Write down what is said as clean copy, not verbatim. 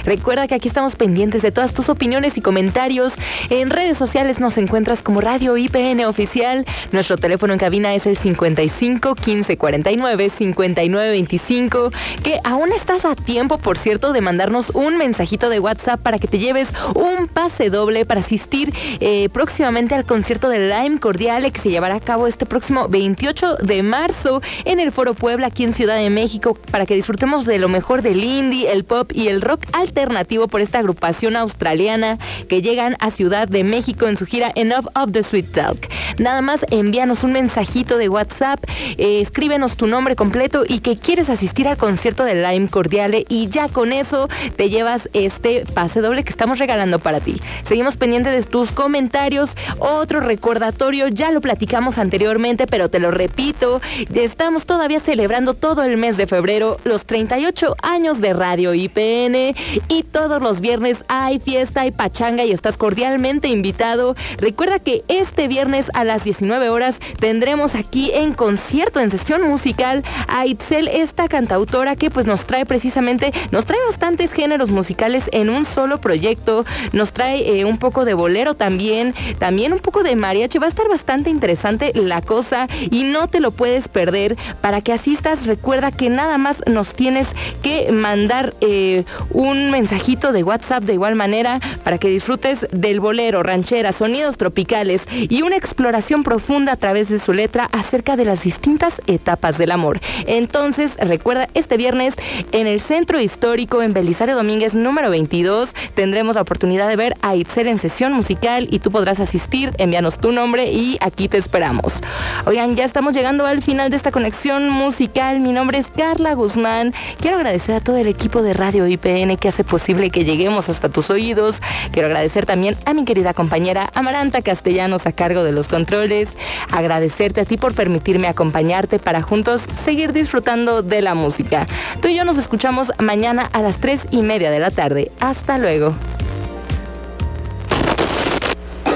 Recuerda que aquí estamos pendientes de todas tus opiniones y comentarios. En redes sociales nos encuentras como Radio IPN Oficial. Nuestro teléfono en cabina es el 55 15 49 59 25, que aún estás a tiempo, por cierto, de mandarnos un mensajito de WhatsApp para que te lleves un pase doble para asistir próximamente al concierto de Lime Cordiale, que se llevará a cabo este próximo 28 de marzo en el Foro Puebla, aquí en Ciudad de México, para que disfrutemos de lo mejor del indie, el pop y el rock alternativo por esta agrupación australiana que llegan a Ciudad de México en su gira Enough of the Sweet Talk. Nada más envíanos un mensajito de WhatsApp, escríbenos tu nombre completo y que quieres asistir al concierto de Lime Cordiale, y ya con eso te llevas este pase doble que estamos regalando para ti. Seguimos pendientes de tus comentarios. Otro recordatorio, ya lo platicamos anteriormente, pero te lo repito, estamos todavía celebrando todo el mes de febrero los 38 años de Radio IPN, y todos los viernes hay fiesta y pachanga y estás cordialmente invitado. Recuerda que este viernes a las 19 horas tendremos aquí en concierto, en sesión musical, a Itzel, esta cantautora que pues nos trae bastantes géneros musicales en un solo proyecto. Nos trae un poco de bolero también un poco de mariachi. Va a estar bastante interesante la cosa y no te lo puedes perder. Para que asistas, recuerda que nada más nos tienes que mandar un mensajito de WhatsApp de igual manera para que disfrutes del bolero, ranchera, sonidos tropicales y una exploración profunda a través de su letra acerca de las distintas etapas del amor. Entonces, recuerda, este viernes en el Centro Histórico, en Belisario Domínguez número 22, tendremos la oportunidad de ver a Itzel en sesión musical y tú podrás asistir. Envíanos tu nombre y aquí te esperamos. Oigan, ya estamos llegando al final de esta conexión musical. Mi nombre es Carla Guzmán. Quiero agradecer a todo el equipo de Radio IPN que hace posible que lleguemos hasta tus oídos. Quiero agradecer también a mi querida compañera Amaranta Castellanos a cargo de los controles. Agradecerte a ti por permitirme acompañarte para juntos seguir disfrutando de la música. Tú y yo nos escuchamos mañana a las 3:30 de la tarde. Hasta luego.